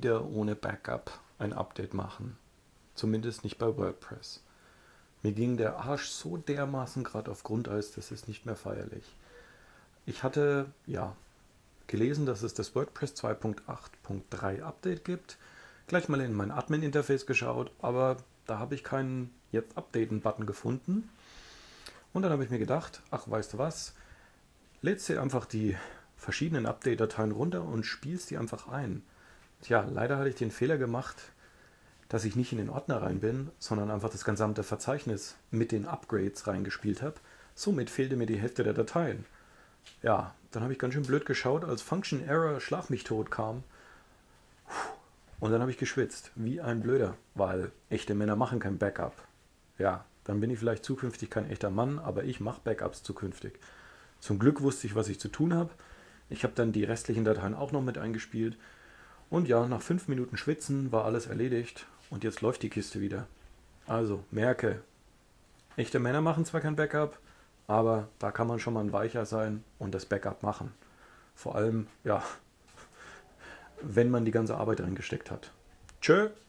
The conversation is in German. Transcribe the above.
wieder ohne Backup ein Update machen. Zumindest nicht bei WordPress. Mir ging der Arsch so dermaßen gerade auf Grundeis, das ist nicht mehr feierlich. Ich hatte, gelesen, dass es das WordPress 2.8.3 Update gibt. Gleich mal in mein Admin-Interface geschaut, aber da habe ich keinen Jetzt Updaten-Button gefunden. Und dann habe ich mir gedacht, ach, weißt du was, lädst dir einfach die verschiedenen Update-Dateien runter und spielst die einfach ein. Tja, leider hatte ich den Fehler gemacht, dass ich nicht in den Ordner rein bin, sondern einfach das gesamte Verzeichnis mit den Upgrades reingespielt habe. Somit fehlte mir die Hälfte der Dateien. Ja, dann habe ich ganz schön blöd geschaut, als Function Error Schlag mich tot kam. Und dann habe ich geschwitzt, wie ein Blöder, weil echte Männer machen kein Backup. Ja, dann bin ich vielleicht zukünftig kein echter Mann, aber ich mache Backups zukünftig. Zum Glück wusste ich, was ich zu tun habe. Ich habe dann die restlichen Dateien auch noch mit eingespielt. Und ja, nach 5 Minuten Schwitzen war alles erledigt und jetzt läuft die Kiste wieder. Also, merke, echte Männer machen zwar kein Backup, aber da kann man schon mal ein Weicher sein und das Backup machen. Vor allem, ja, wenn man die ganze Arbeit reingesteckt hat. Tschö!